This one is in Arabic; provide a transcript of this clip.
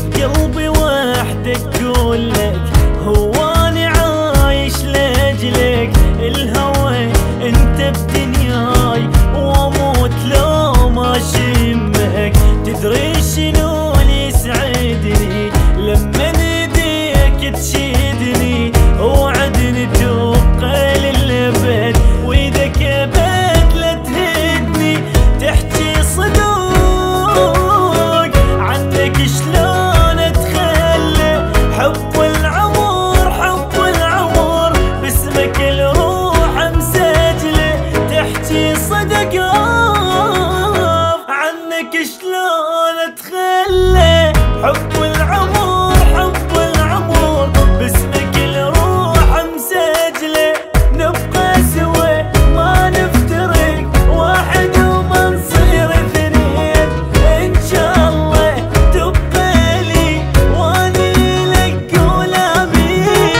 قلبي وحدك كلك، هواني عايش لاجلك. الهوى انت بدنياي واموت لو ما شمك. تدري شنو اللي يسعدني لما نديك تشيدني، وعدني تبقى للابد، واذا كبت لا تهدني. تحكي صدق عنك شلون اتخلى، حب العمر حب العمر باسمك الروح مسجله. تحكي صدق عنك شلون اتخلى، حب العمر حب العمر باسمك الروح مسجله. نبقى سوا ما نفترق، واحد وما نصير اثنين، ان شاء الله تبقى لي واني لك قول امين.